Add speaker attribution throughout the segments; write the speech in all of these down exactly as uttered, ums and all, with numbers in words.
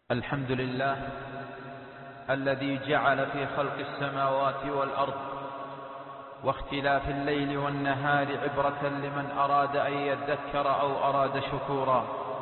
Speaker 1: الحمد لله الذي جعل في خلق السماوات والأرض واختلاف الليل والنهار عبرة لمن أراد أن يذكر أو أراد شكورا.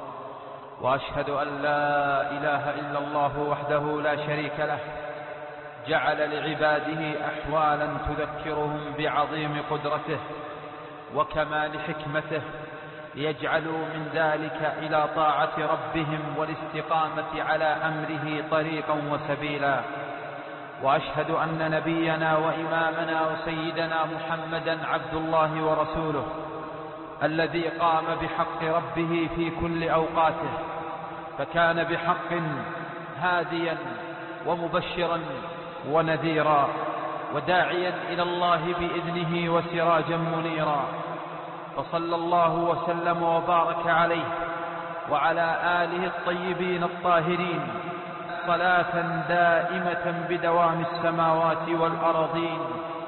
Speaker 1: وأشهد أن لا إله إلا الله وحده لا شريك له، جعل لعباده أحوالا تذكرهم بعظيم قدرته وكمال حكمته، يجعلوا من ذلك إلى طاعة ربهم والاستقامة على أمره طريقا وسبيلا. وأشهد أن نبينا وإمامنا وسيدنا محمدا عبد الله ورسوله، الذي قام بحق ربه في كل أوقاته، فكان بحق هاديا ومبشرا ونذيرا وداعيا إلى الله بإذنه وسراجا منيرا. فصلى الله وسلم وبارك عليه وعلى آله الطيبين الطاهرين صلاة دائمة بدوام السماوات والأرضين،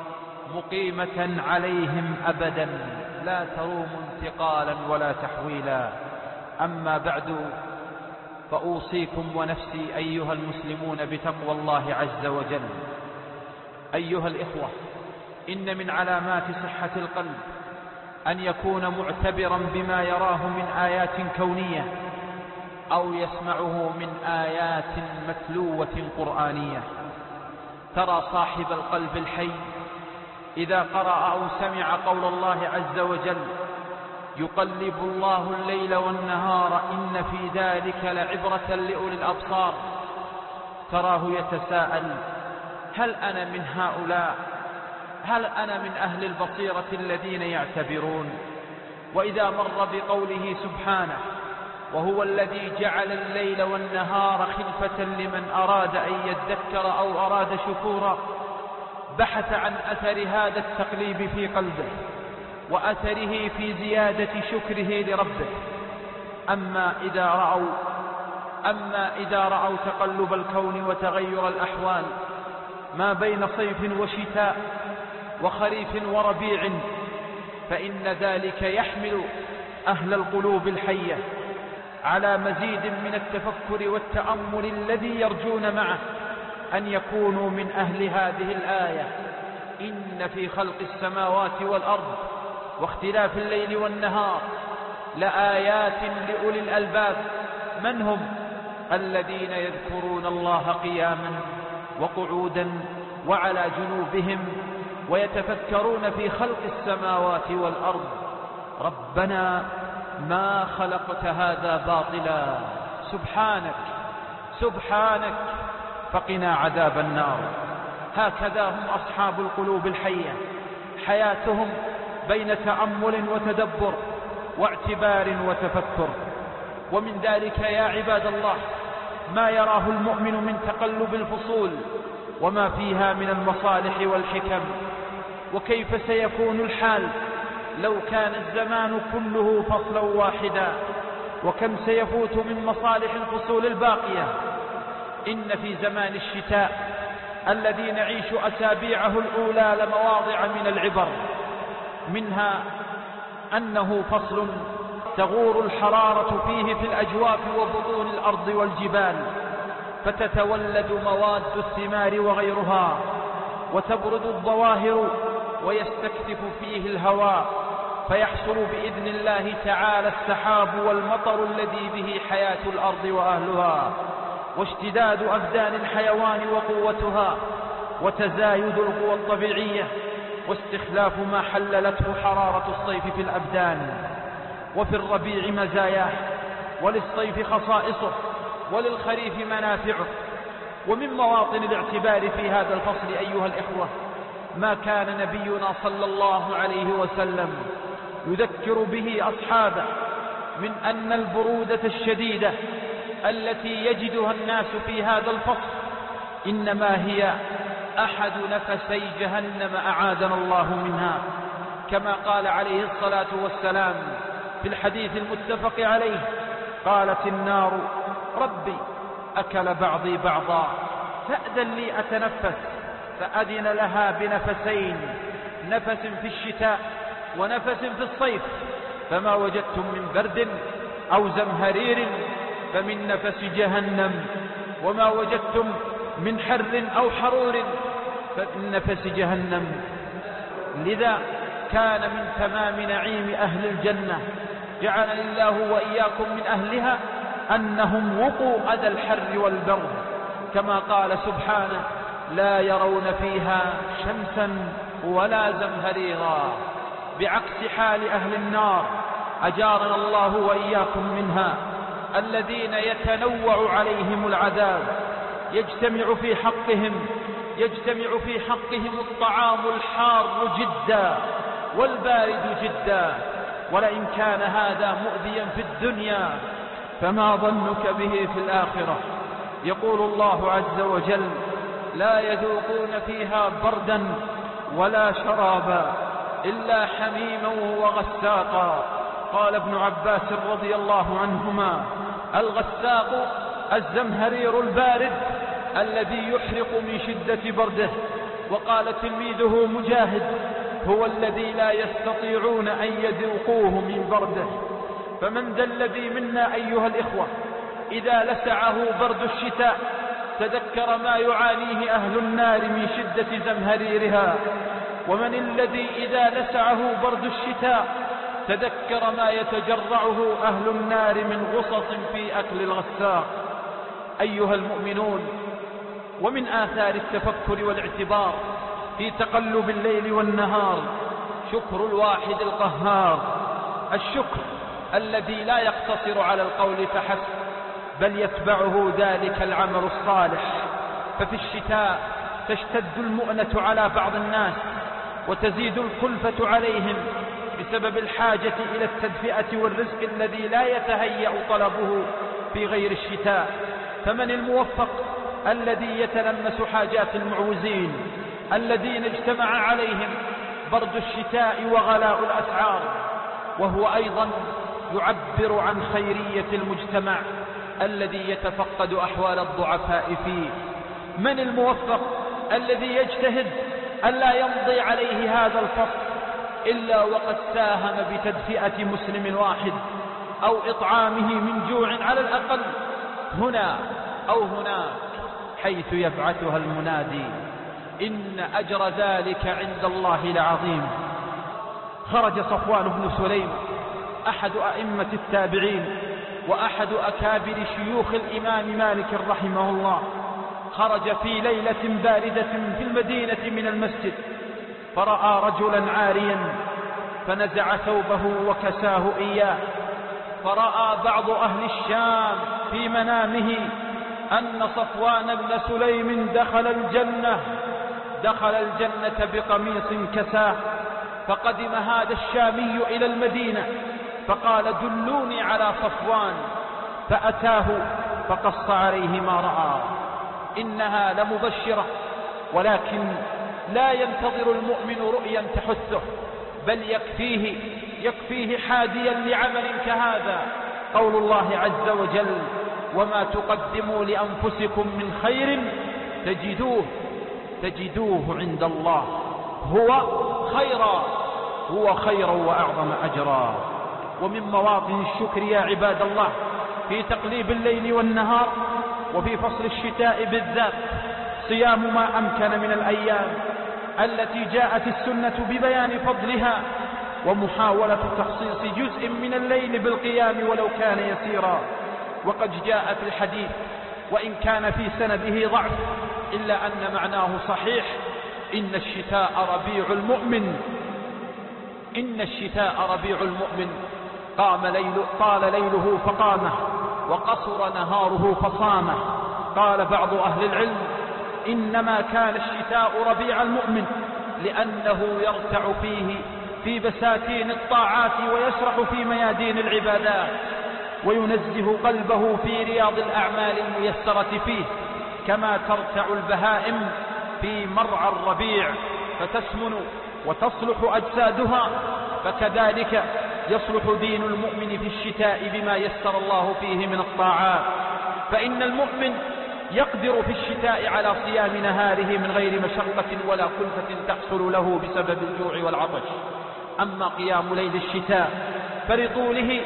Speaker 1: مقيمة عليهم أبدا لا تروم انتقالا ولا تحويلا. أما بعد، فأوصيكم ونفسي أيها المسلمون بتقوى الله عز وجل. أيها الإخوة، إن من علامات صحة القلب أن يكون معتبرا بما يراه من آيات كونية أو يسمعه من آيات متلوة قرآنية. ترى صاحب القلب الحي إذا قرأ أو سمع قول الله عز وجل: يقلب الله الليل والنهار إن في ذلك لعبرة لأولي الأبصار، تراه يتساءل: هل أنا من هؤلاء؟ هل أنا من أهل البصيرة الذين يعتبرون؟ وإذا مر بقوله سبحانه: وهو الذي جعل الليل والنهار خلفة لمن أراد أن يذكر أو أراد شكورا، بحث عن أثر هذا التقليب في قلبه وأثره في زيادة شكره لربه. أما إذا رأوا أما إذا رأوا تقلب الكون وتغير الأحوال ما بين صيف وشتاء وخريف وربيع، فإن ذلك يحمل أهل القلوب الحية على مزيد من التفكر والتأمل الذي يرجون معه أن يكونوا من أهل هذه الآية: إن في خلق السماوات والأرض واختلاف الليل والنهار لآيات لأولي الألباب. من هم؟ الذين يذكرون الله قياما وقعودا وعلى جنوبهم ويتفكرون في خلق السماوات والأرض. ربنا ما خلقت هذا باطلا، سبحانك سبحانك فقنا عذاب النار. هكذا هم أصحاب القلوب الحية، حياتهم بين تأمل وتدبر واعتبار وتفكر. ومن ذلك يا عباد الله ما يراه المؤمن من تقلب الفصول وما فيها من المصالح والحكم، وكيف سيكون الحال لو كان الزمان كله فصلا واحدا، وكم سيفوت من مصالح الفصول الباقية. إن في زمان الشتاء الذي نعيش أسابيعه الأولى لمواضع من العبر، منها أنه فصل تغور الحرارة فيه في الأجواف وبطون الأرض والجبال، فتتولد مواد الثمار وغيرها، وتبرد الظواهر ويستكثف فيه الهواء، فيحصل بإذن الله تعالى السحاب والمطر الذي به حياة الأرض وأهلها، واشتداد أبدان الحيوان وقوتها، وتزايد القوى الطبيعية، واستخلاف ما حللته حرارة الصيف في الأبدان. وفي الربيع مزاياه، وللصيف خصائصه، وللخريف منافعه. ومن مواطن الاعتبار في هذا الفصل أيها الإخوة ما كان نبينا صلى الله عليه وسلم يذكر به أصحابه من أن البرودة الشديدة التي يجدها الناس في هذا الفصل إنما هي أحد نفسي جهنم أعاذنا الله منها، كما قال عليه الصلاة والسلام في الحديث المتفق عليه: قالت النار: ربي أكل بعضي بعضا فأذن لي أتنفس، فأذن لها بنفسين، نفس في الشتاء ونفس في الصيف، فما وجدتم من برد أو زمهرير فمن نفس جهنم، وما وجدتم من حر أو حرور فمن نفس جهنم. لذا كان من تمام نعيم أهل الجنة، جعلني الله وإياكم من أهلها، أنهم وقوا أذى الحر والبرد، كما قال سبحانه: لا يرون فيها شمسا ولا زمهريرا، بعكس حال أهل النار، أجارنا الله وإياكم منها، الذين يتنوع عليهم العذاب، يجتمع في حقهم يجتمع في حقهم الطعام الحار جدا والبارد جدا. ولئن كان هذا مؤذيا في الدنيا فما ظنك به في الآخرة؟ يقول الله عز وجل: لا يذوقون فيها بردا ولا شرابا إلا حميما وغساقا. قال ابن عباس رضي الله عنهما: الغساق الزمهرير البارد الذي يحرق من شدة برده. وقال تلميذه مجاهد: هو الذي لا يستطيعون أن يذوقوه من برده. فمن ذا الذي منا أيها الإخوة إذا لسعه برد الشتاء تذكر ما يعانيه أهل النار من شدة زمهريرها؟ ومن الذي إذا لسعه برد الشتاء تذكر ما يتجرعه أهل النار من غصص في أكل الغساق؟ أيها المؤمنون، ومن آثار التفكر والاعتبار في تقلب الليل والنهار شكر الواحد القهار، الشكر الذي لا يقتصر على القول فحسب، بل يتبعه ذلك العمل الصالح. ففي الشتاء تشتد المؤنة على بعض الناس وتزيد الكلفة عليهم بسبب الحاجة إلى التدفئة والرزق الذي لا يتهيأ طلبه في غير الشتاء. فمن الموفق الذي يتلمس حاجات المعوزين الذين اجتمع عليهم برد الشتاء وغلاء الأسعار، وهو أيضا يعبر عن خيرية المجتمع الذي يتفقد أحوال الضعفاء فيه. من الموفق الذي يجتهد ألا يمضي عليه هذا الفصل إلا وقد ساهم بتدفئة مسلم واحد أو إطعامه من جوع على الأقل هنا أو هناك، حيث يبعثها المنادي: إن أجر ذلك عند الله لعظيم. خرج صفوان بن سليم أحد أئمة التابعين وأحد أكابر شيوخ الإمام مالك رحمه الله، خرج في ليلة باردة في المدينة من المسجد، فرأى رجلا عاريا فنزع ثوبه وكساه إياه. فرأى بعض أهل الشام في منامه أن صفوان بن سليم دخل الجنة دخل الجنة بقميص كساه. فقدم هذا الشامي إلى المدينة فقال: دلوني على صفوان. فأتاه فقص عليه ما رأى. إنها لمبشرة، ولكن لا ينتظر المؤمن رؤيا تحثه، بل يكفيه يكفيه حاديا لعمل كهذا قول الله عز وجل: وما تقدموا لأنفسكم من خير تجدوه تجدوه عند الله هو خيرا هو خيرا وأعظم أجرا. ومن مواطن الشكر يا عباد الله في تقليب الليل والنهار، وفي فصل الشتاء بالذات، صيام ما أمكن من الأيام التي جاءت السنة ببيان فضلها، ومحاولة تخصيص جزء من الليل بالقيام ولو كان يسيرا. وقد جاء في الحديث، وإن كان في سنده ضعف إلا أن معناه صحيح: إن الشتاء ربيع المؤمن إن الشتاء ربيع المؤمن قام ليل طال ليله فقامه، وقصر نهاره فصامه. قال بعض أهل العلم: إنما كان الشتاء ربيع المؤمن لأنه يرتع فيه في بساتين الطاعات ويسرح في ميادين العبادات، وينزه قلبه في رياض الأعمال الميسرة فيه، كما ترتع البهائم في مرعى الربيع فتسمن وتصلح أجسادها، فكذلك يصلح دين المؤمن في الشتاء بما يسر الله فيه من الطاعات. فإن المؤمن يقدر في الشتاء على صيام نهاره من غير مشقة ولا كلفة تحصل له بسبب الجوع والعطش. أما قيام ليل الشتاء فلطوله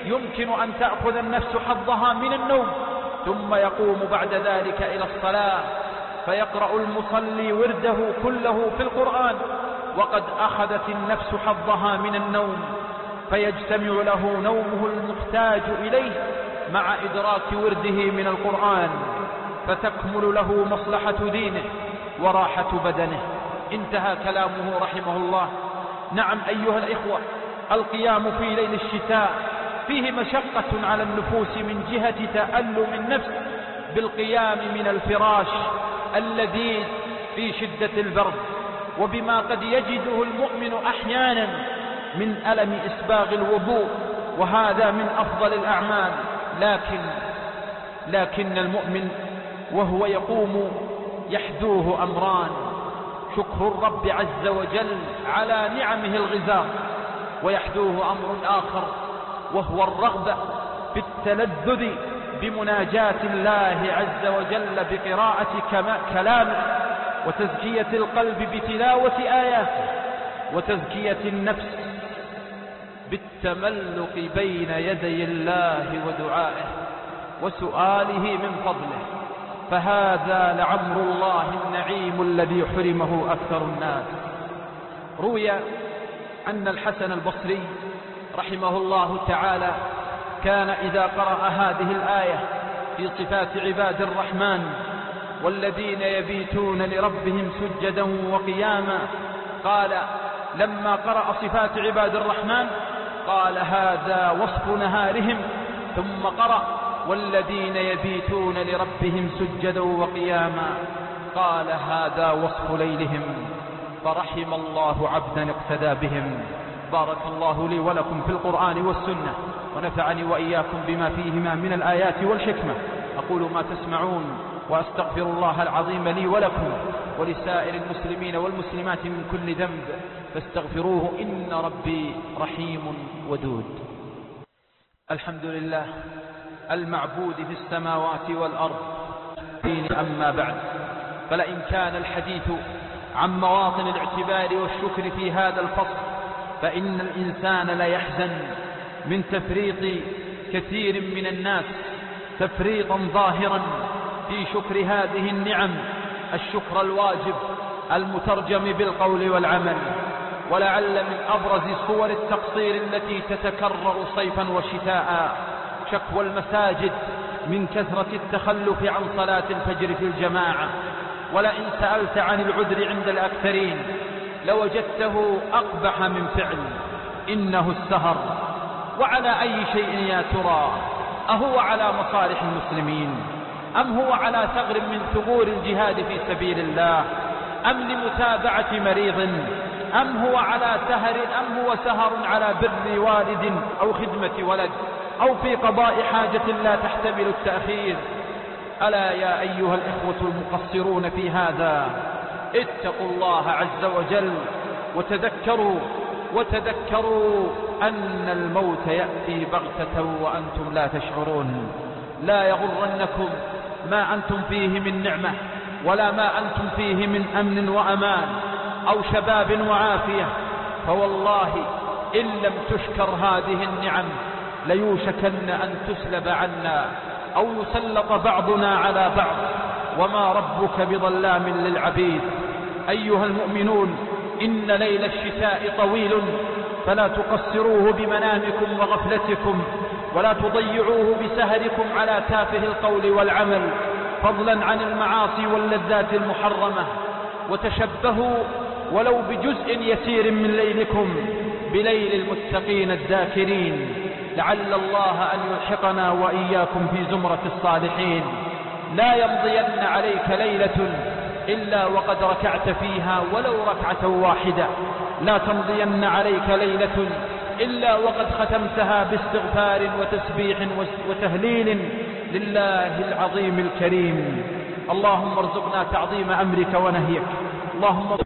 Speaker 1: يمكن أن تأخذ النفس حظها من النوم، ثم يقوم بعد ذلك إلى الصلاة فيقرأ المصلي ورده كله في القرآن، وقد أخذت النفس حظها من النوم، فيجتمع له نومه المحتاج إليه مع إدراك ورده من القرآن، فتكمل له مصلحة دينه وراحة بدنه. انتهى كلامه رحمه الله. نعم أيها الإخوة، القيام في ليل الشتاء فيه مشقة على النفوس من جهة تألم النفس بالقيام من الفراش اللذيذ في شدة البرد، وبما قد يجده المؤمن أحيانا من ألم إسباغ الوضوء، وهذا من أفضل الأعمال. لكن لكن المؤمن وهو يقوم يحدوه أمران: شكر الرب عز وجل على نعمه الغزار، ويحدوه أمر آخر وهو الرغبة في التلذذ بمناجاة الله عز وجل بقراءة كلامه، وتزكية القلب بتلاوة آياته، وتزكية النفس بالتملق بين يدي الله ودعائه وسؤاله من فضله. فهذا لعمر الله النعيم الذي حرمه أكثر الناس. روي أن الحسن البصري رحمه الله تعالى كان إذا قرأ هذه الآية في صفات عباد الرحمن والذين يبيتون لربهم سجدا وقياما، قال لما قرأ صفات عباد الرحمن قال هذا وصف نهارهم، ثم قرأ والذين يبيتون لربهم سجدا وقياما قال هذا وصف ليلهم، فرحم الله عبدا اقتدى بهم. بارك الله لي ولكم في القرآن والسنة، ونفعني وإياكم بما فيهما من الآيات والحكمة. أقول ما تسمعون، وأستغفر الله العظيم لي ولكم ولسائر المسلمين والمسلمات من كل ذنب، فاستغفروه إن ربي رحيم ودود. الحمد لله المعبود في السماوات والأرض. أما بعد، فلئن كان الحديث عن مواطن الاعتبار والشكر في هذا الفصل، فإن الإنسان لا يحزن من تفريط كثير من الناس تفريطا ظاهرا في شكر هذه النعم، الشكر الواجب المترجم بالقول والعمل. ولعل من أبرز صور التقصير التي تتكرر صيفا وشتاء شكوى المساجد من كثرة التخلف عن صلاة الفجر في الجماعة. ولئن سألت عن العذر عند الأكثرين لوجدته أقبح من فعل، إنه السهر. وعلى أي شيء يا ترى؟ أهو على مصالح المسلمين، أم هو على ثغر من ثغور الجهاد في سبيل الله، أم لمتابعة مريض، أم هو على سهر أم هو سهر على بر والد أو خدمة ولد أو في قضاء حاجة لا تحتمل التأخير؟ ألا يا أيها الإخوة المقصرون في هذا، اتقوا الله عز وجل وتذكروا وتذكروا أن الموت يأتي بغتة وأنتم لا تشعرون. لا يغرنكم ما أنتم فيه من نعمة، ولا ما أنتم فيه من أمن وأمان أو شباب وعافية، فوالله إن لم تشكر هذه النعم ليوشكن أن تسلب عنا أو يسلط بعضنا على بعض، وما ربك بظلام للعبيد. أيها المؤمنون، إن ليل الشتاء طويل، فلا تقصروه بمنامكم وغفلتكم، ولا تضيعوه بسهركم على تافه القول والعمل، فضلا عن المعاصي واللذات المحرمة. وتشبهوا ولو بجزء يسير من ليلكم بليل المتقين الذاكرين، لعل الله أن يلحقنا وإياكم في زمرة الصالحين. لا يمضين عليك ليلة إلا وقد ركعت فيها ولو ركعة واحدة، لا تمضين عليك ليلة إلا وقد ختمتها باستغفار وتسبيح وتهليل لله العظيم الكريم. اللهم ارزقنا تعظيم أمرك ونهيك، اللهم